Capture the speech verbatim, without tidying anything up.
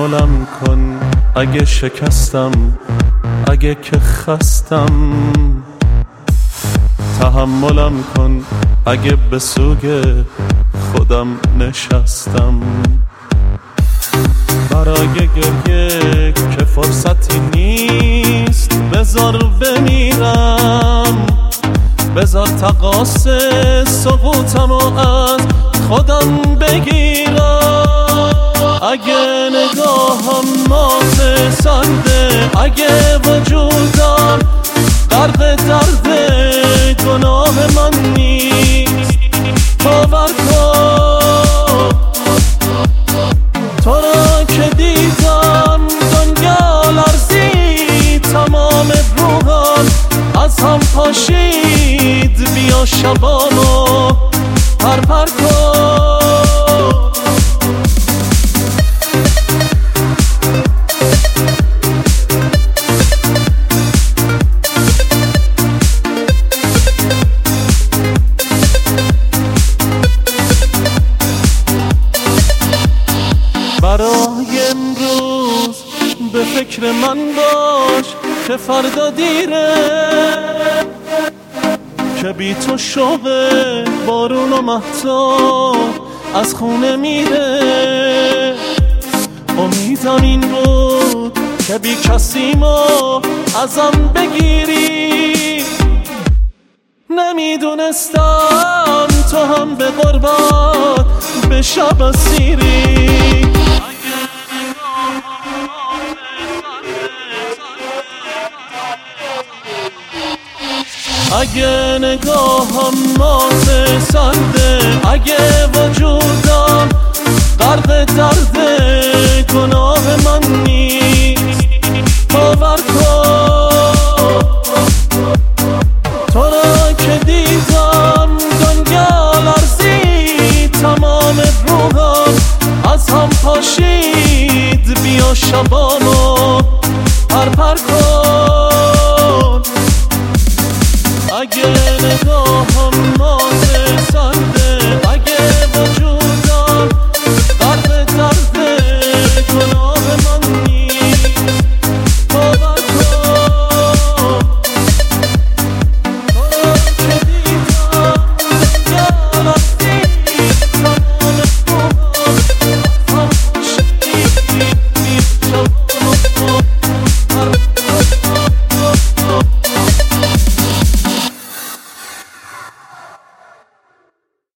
تحملم کن اگه شکستم، اگه که خستم. تحملم کن اگه به سوگ خودم نشستم. برای گریه که فرصتی نیست، بذار بمیرم، بذار تقاص سقوطمو از خودم بگیرم. اگه نگاهم مات سرده، اگه وجودم غرق درد گناه من نیست، باور کن تو را که دیدم دنیا لرزید، تمام روحم از هم پاشید. بیا شبانو پر پر کن. برای امروز به فکر من باش که فردا دیره، که بی تو شوق بارون و مهتاب از خونه میره. امیدم این بود که بی کسیمو ازم بگیری، نمیدونستم تو هم به غربت به شب اسیری. اگه نگاهم مات سرده، اگه وجودم غرق درد